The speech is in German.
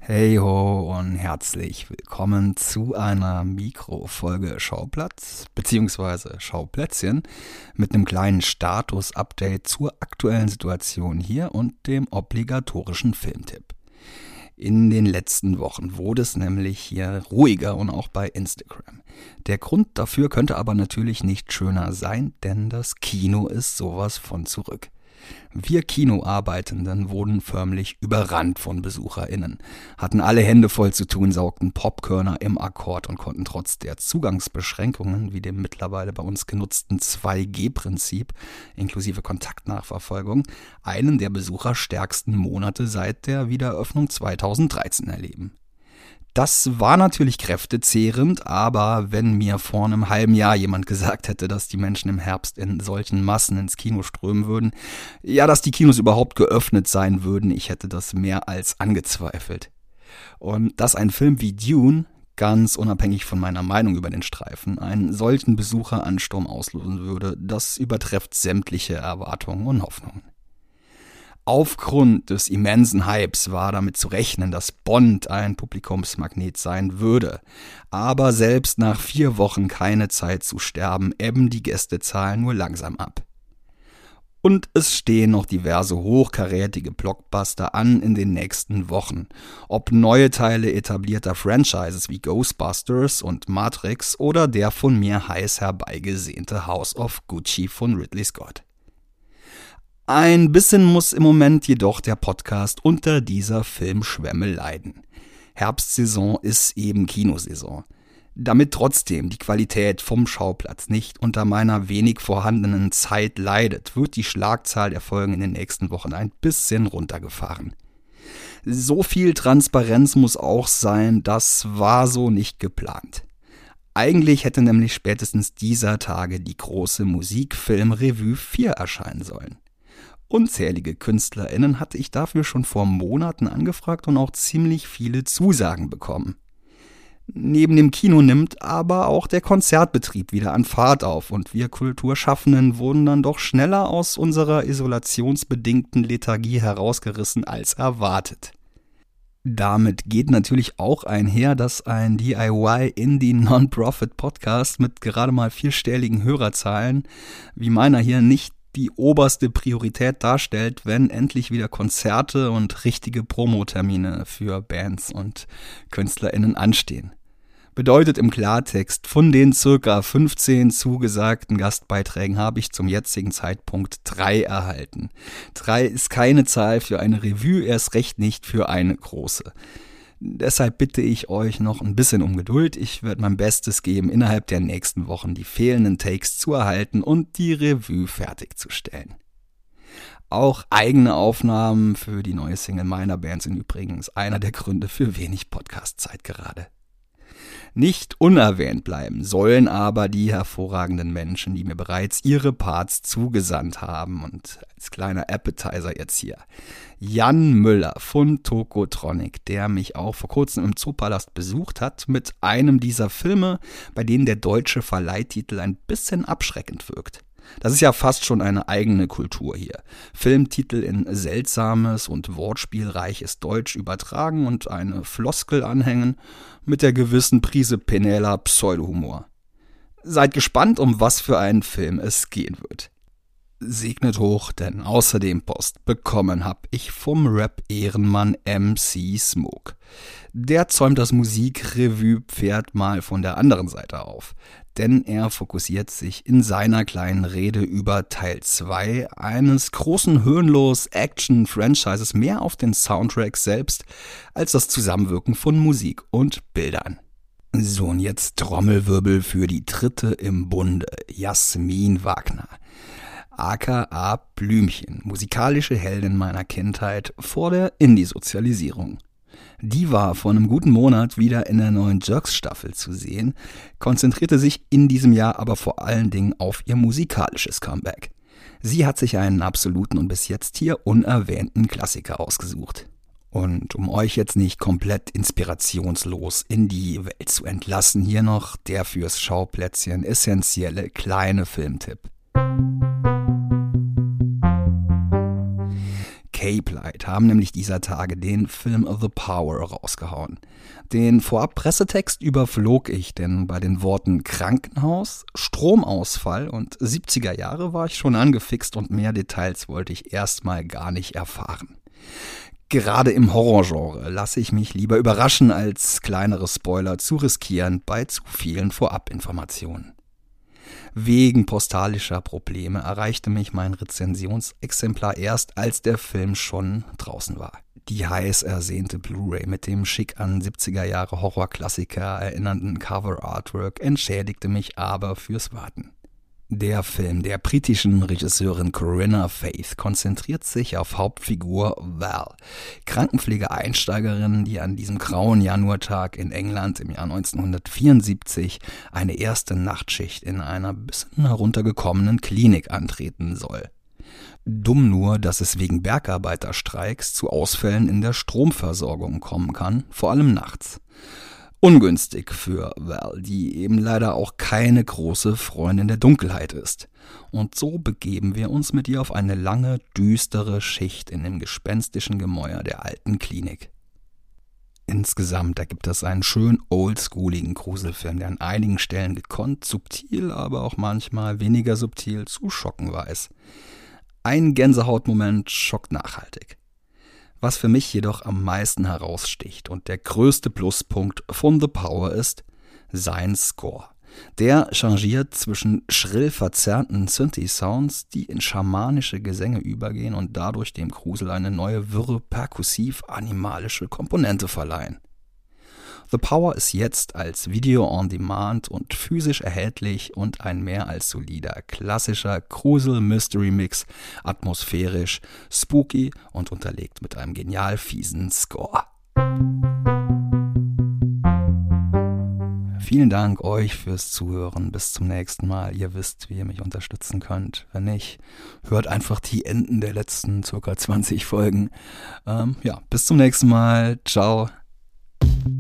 Hey ho und herzlich willkommen zu einer Mikrofolge Schauplatz bzw. Schauplätzchen mit einem kleinen Status-Update zur aktuellen Situation hier und dem obligatorischen Filmtipp. In den letzten Wochen wurde es nämlich hier ruhiger und auch bei Instagram. Der Grund dafür könnte aber natürlich nicht schöner sein, denn das Kino ist sowas von zurück. Wir Kinoarbeitenden wurden förmlich überrannt von BesucherInnen, hatten alle Hände voll zu tun, saugten Popkörner im Akkord und konnten trotz der Zugangsbeschränkungen, wie dem mittlerweile bei uns genutzten 2G-Prinzip inklusive Kontaktnachverfolgung, einen der besucherstärksten Monate seit der Wiedereröffnung 2013 erleben. Das war natürlich kräftezehrend, aber wenn mir vor einem halben Jahr jemand gesagt hätte, dass die Menschen im Herbst in solchen Massen ins Kino strömen würden, ja, dass die Kinos überhaupt geöffnet sein würden, ich hätte das mehr als angezweifelt. Und dass ein Film wie Dune, ganz unabhängig von meiner Meinung über den Streifen, einen solchen Besucheransturm auslösen würde, das übertrifft sämtliche Erwartungen und Hoffnungen. Aufgrund des immensen Hypes war damit zu rechnen, dass Bond ein Publikumsmagnet sein würde. Aber selbst nach 4 Wochen keine Zeit zu sterben, ebben die Gästezahlen nur langsam ab. Und es stehen noch diverse hochkarätige Blockbuster an in den nächsten Wochen. Ob neue Teile etablierter Franchises wie Ghostbusters und Matrix oder der von mir heiß herbeigesehnte House of Gucci von Ridley Scott. Ein bisschen muss im Moment jedoch der Podcast unter dieser Filmschwemme leiden. Herbstsaison ist eben Kinosaison. Damit trotzdem die Qualität vom Schauplatz nicht unter meiner wenig vorhandenen Zeit leidet, wird die Schlagzahl der Folgen in den nächsten Wochen ein bisschen runtergefahren. So viel Transparenz muss auch sein, das war so nicht geplant. Eigentlich hätte nämlich spätestens dieser Tage die große Musikfilm-Revue 4 erscheinen sollen. Unzählige KünstlerInnen hatte ich dafür schon vor Monaten angefragt und auch ziemlich viele Zusagen bekommen. Neben dem Kino nimmt aber auch der Konzertbetrieb wieder an Fahrt auf und wir Kulturschaffenden wurden dann doch schneller aus unserer isolationsbedingten Lethargie herausgerissen als erwartet. Damit geht natürlich auch einher, dass ein DIY-Indie-Non-Profit-Podcast mit gerade mal 4-stelligen Hörerzahlen wie meiner hier nicht die oberste Priorität darstellt, wenn endlich wieder Konzerte und richtige Promotermine für Bands und KünstlerInnen anstehen. Bedeutet im Klartext, von den circa 15 zugesagten Gastbeiträgen habe ich zum jetzigen Zeitpunkt 3 erhalten. 3 ist keine Zahl für eine Revue, erst recht nicht für eine große. Deshalb bitte ich euch noch ein bisschen um Geduld. Ich werde mein Bestes geben, innerhalb der nächsten Wochen die fehlenden Takes zu erhalten und die Revue fertigzustellen. Auch eigene Aufnahmen für die neue Single meiner Band sind übrigens einer der Gründe für wenig Podcast-Zeit gerade. Nicht unerwähnt bleiben sollen aber die hervorragenden Menschen, die mir bereits ihre Parts zugesandt haben. Und als kleiner Appetizer jetzt hier: Jan Müller von Tokotronic, der mich auch vor kurzem im Zoopalast besucht hat, mit einem dieser Filme, bei denen der deutsche Verleihtitel ein bisschen abschreckend wirkt. Das ist ja fast schon eine eigene Kultur hier. Filmtitel in seltsames und wortspielreiches Deutsch übertragen und eine Floskel anhängen mit der gewissen Prise penäler Pseudohumor. Seid gespannt, um was für einen Film es gehen wird. Segnet hoch, denn außerdem Post bekommen hab ich vom Rap-Ehrenmann MC Smoke. Der zäumt das Musikrevue-Pferd mal von der anderen Seite auf, denn er fokussiert sich in seiner kleinen Rede über Teil 2 eines großen Höhenlos-Action-Franchises mehr auf den Soundtrack selbst als das Zusammenwirken von Musik und Bildern. So, und jetzt Trommelwirbel für die dritte im Bunde, Jasmin Wagner. aka Blümchen, musikalische Heldin meiner Kindheit vor der Indie-Sozialisierung. Die war vor einem guten Monat wieder in der neuen Jerks-Staffel zu sehen, konzentrierte sich in diesem Jahr aber vor allen Dingen auf ihr musikalisches Comeback. Sie hat sich einen absoluten und bis jetzt hier unerwähnten Klassiker ausgesucht. Und um euch jetzt nicht komplett inspirationslos in die Welt zu entlassen, hier noch der fürs Schauplätzchen essentielle kleine Filmtipp. Escape Light haben nämlich dieser Tage den Film The Power rausgehauen. Den Vorab-Pressetext überflog ich, denn bei den Worten Krankenhaus, Stromausfall und 70er Jahre war ich schon angefixt und mehr Details wollte ich erstmal gar nicht erfahren. Gerade im Horrorgenre lasse ich mich lieber überraschen, als kleinere Spoiler zu riskieren bei zu vielen Vorabinformationen. Wegen postalischer Probleme erreichte mich mein Rezensionsexemplar erst, als der Film schon draußen war. Die heiß ersehnte Blu-ray mit dem schick an 70er Jahre Horrorklassiker erinnernden Cover-Artwork entschädigte mich aber fürs Warten. Der Film der britischen Regisseurin Corinna Faith konzentriert sich auf Hauptfigur Val, Krankenpflegeeinsteigerin, die an diesem grauen Januartag in England im Jahr 1974 eine erste Nachtschicht in einer bisschen heruntergekommenen Klinik antreten soll. Dumm nur, dass es wegen Bergarbeiterstreiks zu Ausfällen in der Stromversorgung kommen kann, vor allem nachts. Ungünstig für Val, die eben leider auch keine große Freundin der Dunkelheit ist. Und so begeben wir uns mit ihr auf eine lange, düstere Schicht in dem gespenstischen Gemäuer der alten Klinik. Insgesamt ergibt es einen schön oldschooligen Gruselfilm, der an einigen Stellen gekonnt, subtil, aber auch manchmal weniger subtil zu schocken weiß. Ein Gänsehautmoment schockt nachhaltig. Was für mich jedoch am meisten heraussticht und der größte Pluspunkt von The Power ist sein Score. Der changiert zwischen schrill verzerrten Synthi-Sounds, die in schamanische Gesänge übergehen und dadurch dem Grusel eine neue, wirre, perkussiv-animalische Komponente verleihen. The Power ist jetzt als Video on Demand und physisch erhältlich und ein mehr als solider, klassischer Grusel-Mystery-Mix, atmosphärisch, spooky und unterlegt mit einem genial fiesen Score. Vielen Dank euch fürs Zuhören. Bis zum nächsten Mal. Ihr wisst, wie ihr mich unterstützen könnt. Wenn nicht, hört einfach die Enden der letzten ca. 20 Folgen. Bis zum nächsten Mal. Ciao.